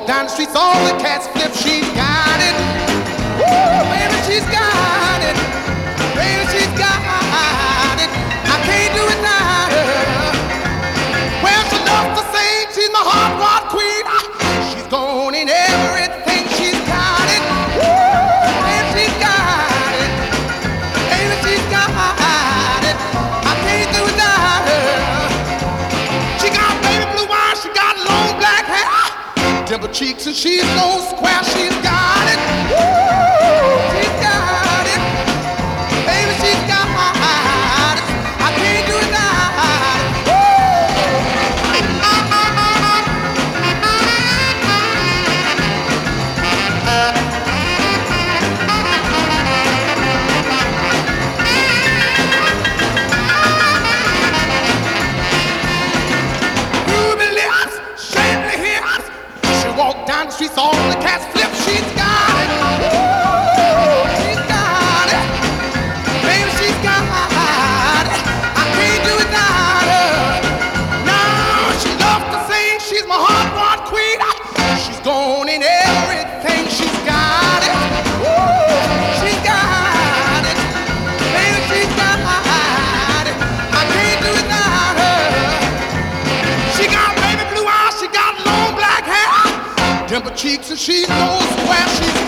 walk down the streets, all the cats flip. She's got it. Woo, baby, she's got it. Baby, she's got it. I can't do it now. Well, she loves to sing. She's my hot rod queen. She's gone in everything. She's got it. Woo, baby, she's got it. Baby, she's got it. I can't do it now. She got baby blue eyes. She got long black hair. Dimple cheeks and she's no square. She's got it. Woo, she's got it. Baby, she's got it. I can't do it now. Ruby lips, shapely hips. She walk down the streets, all the cats flip. She's got it. Woo, she's got it. Baby, she's got it. I can't do it without her. No, she loves to sing. She's my hot rod queen. She's gone in everything. She's got it. Woo, she's got it. Baby, she's got it. I can't do it without her. She got baby blue eyes. She got long black hair. Dimple cheeks and she knows where she's